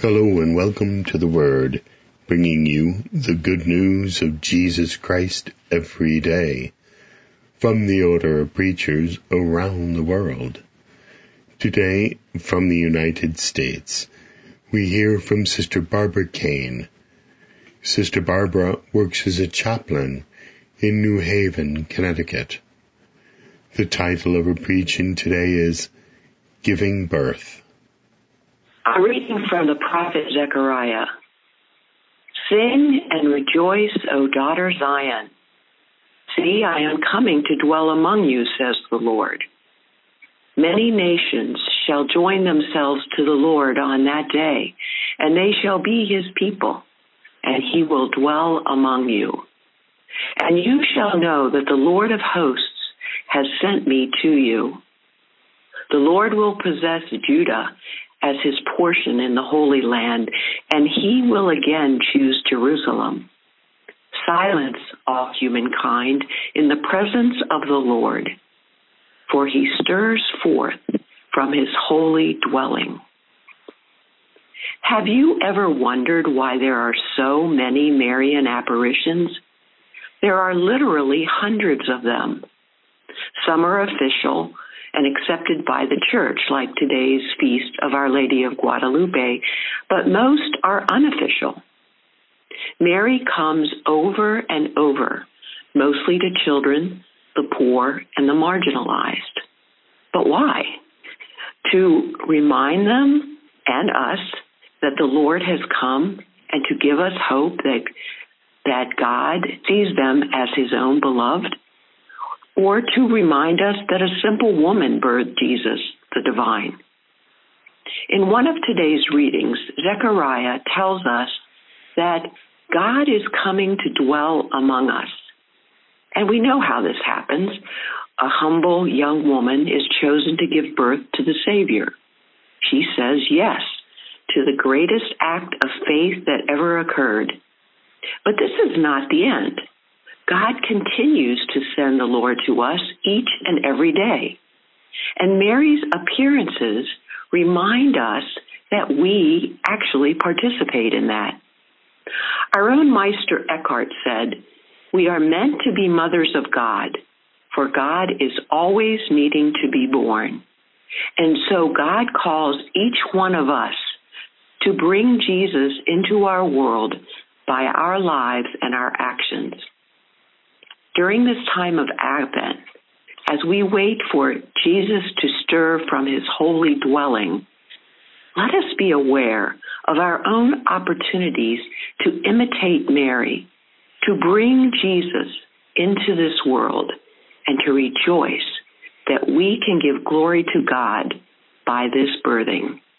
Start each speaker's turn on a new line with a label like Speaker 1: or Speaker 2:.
Speaker 1: Hello and welcome to The Word, bringing you the good news of Jesus Christ every day, from the order of preachers around the world. Today, from the United States, we hear from Sister Barbara Kane. Sister Barbara works as a chaplain in New Haven, Connecticut. The title of her preaching today is Giving Birth.
Speaker 2: A reading from the prophet Zechariah. Sing and rejoice, O daughter Zion. See, I am coming to dwell among you, says the Lord. Many nations shall join themselves to the Lord on that day, and they shall be his people, and he will dwell among you. And you shall know that the Lord of hosts has sent me to you. The Lord will possess Judah as his portion in the Holy Land, and he will again choose Jerusalem. Silence, all humankind, in the presence of the Lord, for he stirs forth from his holy dwelling. Have you ever wondered why there are so many Marian apparitions? There are literally hundreds of them. Some are official and accepted by the church, like today's feast of Our Lady of Guadalupe, but most are unofficial. Mary comes over and over, mostly to children, the poor, and the marginalized. But why? To remind them and us that the Lord has come and to give us hope that God sees them as his own beloved, or to remind us that a simple woman birthed Jesus, the divine. In one of today's readings, Zechariah tells us that God is coming to dwell among us. And we know how this happens. A humble young woman is chosen to give birth to the Savior. She says yes to the greatest act of faith that ever occurred. But this is not the end. God continues to send the Lord to us each and every day. And Mary's appearances remind us that we actually participate in that. Our own Meister Eckhart said, "We are meant to be mothers of God, for God is always needing to be born. And so God calls each one of us to bring Jesus into our world by our lives and our actions." During this time of Advent, as we wait for Jesus to stir from his holy dwelling, let us be aware of our own opportunities to imitate Mary, to bring Jesus into this world, and to rejoice that we can give glory to God by this birthing.